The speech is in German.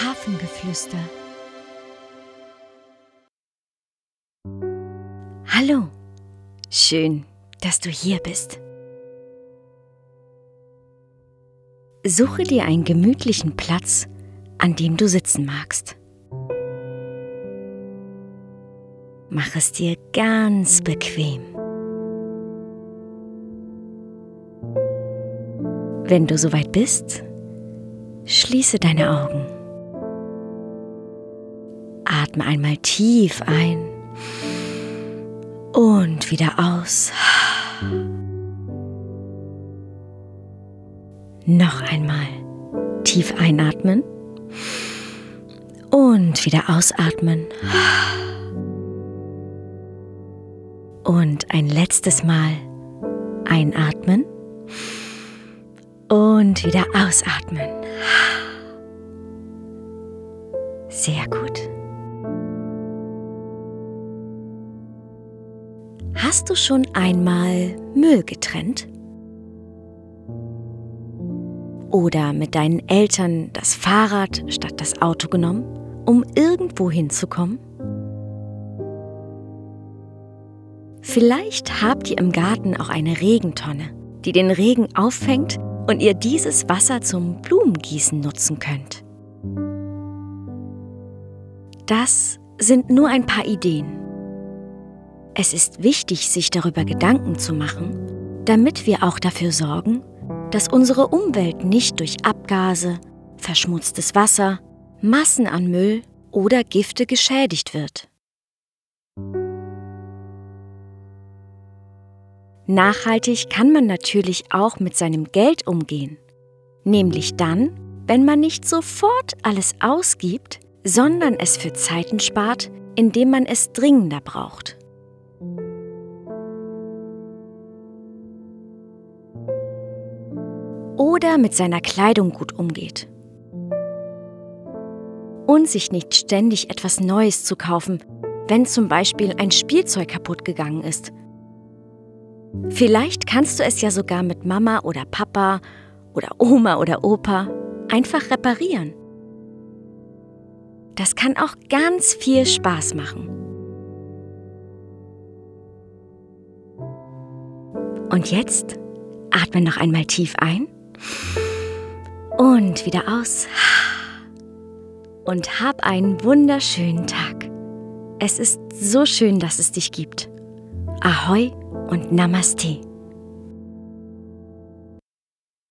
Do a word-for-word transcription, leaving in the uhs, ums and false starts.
Hafengeflüster. Hallo, schön, dass du hier bist. Suche dir einen gemütlichen Platz, an dem du sitzen magst. Mach es dir ganz bequem. Wenn du soweit bist, schließe deine Augen. Atme einmal tief ein und wieder aus. Noch einmal tief einatmen und wieder ausatmen. Und ein letztes Mal einatmen und wieder ausatmen. Sehr gut. Hast du schon einmal Müll getrennt? Oder mit deinen Eltern das Fahrrad statt das Auto genommen, um irgendwo hinzukommen? Vielleicht habt ihr im Garten auch eine Regentonne, die den Regen auffängt und ihr dieses Wasser zum Blumengießen nutzen könnt. Das sind nur ein paar Ideen. Es ist wichtig, sich darüber Gedanken zu machen, damit wir auch dafür sorgen, dass unsere Umwelt nicht durch Abgase, verschmutztes Wasser, Massen an Müll oder Gifte geschädigt wird. Nachhaltig kann man natürlich auch mit seinem Geld umgehen, nämlich dann, wenn man nicht sofort alles ausgibt, sondern es für Zeiten spart, in denen man es dringender braucht. Oder mit seiner Kleidung gut umgeht. Und sich nicht ständig etwas Neues zu kaufen, wenn zum Beispiel ein Spielzeug kaputt gegangen ist. Vielleicht kannst du es ja sogar mit Mama oder Papa oder Oma oder Opa einfach reparieren. Das kann auch ganz viel Spaß machen. Und jetzt atme noch einmal tief ein und wieder aus. Und hab einen wunderschönen Tag. Es ist so schön, dass es dich gibt. Ahoi und Namaste.